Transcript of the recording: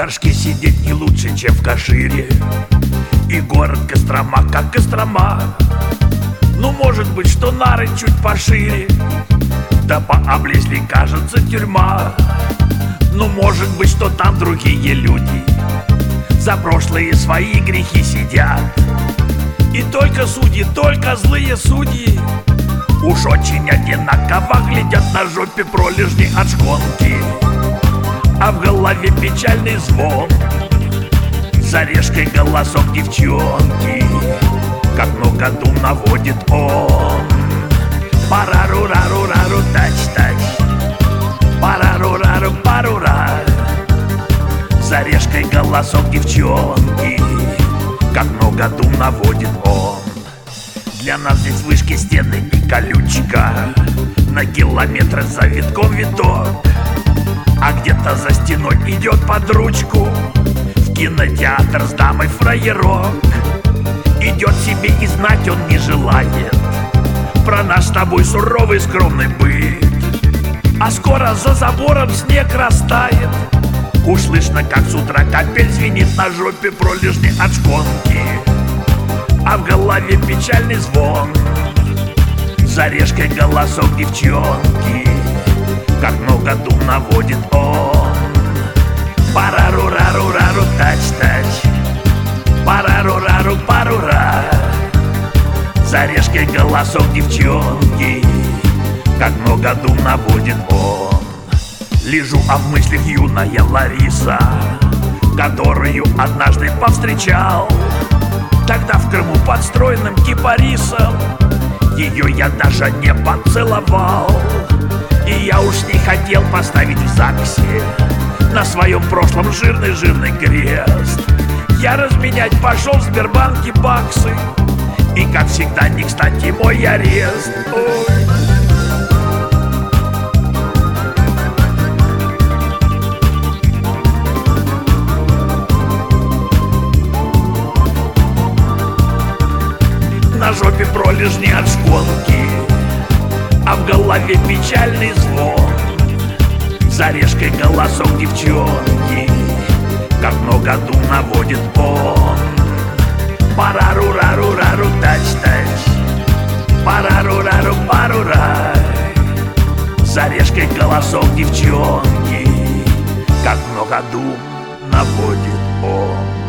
Торжке сидеть не лучше, чем в Кашире. И город Кострома, как Кострома. Ну, может быть, что нары чуть пошире, да пооблезли, кажется, тюрьма. Ну, может быть, что там другие люди за прошлые свои грехи сидят. И только судьи, только злые судьи уж очень одинаково глядят, на жопе пролежни от шконки, а в голове печальный звон, за решкой голосок девчонки, как много дум наводит он. Парару-рару-рару, тач-тач, парару-рару, парура, за решкой голосок девчонки, как много дум наводит он. Для нас здесь вышки, стены и колючка, на километры за витком виток, а где-то за стеной идет под ручку в кинотеатр с дамой фраерок. Идет себе и знать он не желает про наш с тобой суровый скромный быт. А скоро за забором снег растает, уж слышно, как с утра капель звенит, на жопе пролежни от шконки, а в голове печальный звон, за решкой голосок девчонки, как много дум наводит он. Парару-рару-рару, тач-тач, парару-рару, парура, за решкой голосок девчонки, как много дум наводит он. Лежу, а в мыслях юная Лариса, которую однажды повстречал тогда в Крыму под стройным кипарисом. Ее я даже не поцеловал, и я уж не хотел поставить в ЗАГСе на своем прошлом жирный крест. Я разменять пошел в Сбербанке баксы, и, как всегда, не кстати мой арест. Ой. На жопе пролежни от шконки, а в голове печальный звон, за решкой голосок девчонки, как много дум наводит он. Парару-рару-рару, тач-тач, парару-рару, парура, за решкой голосок девчонки, как много дум наводит он.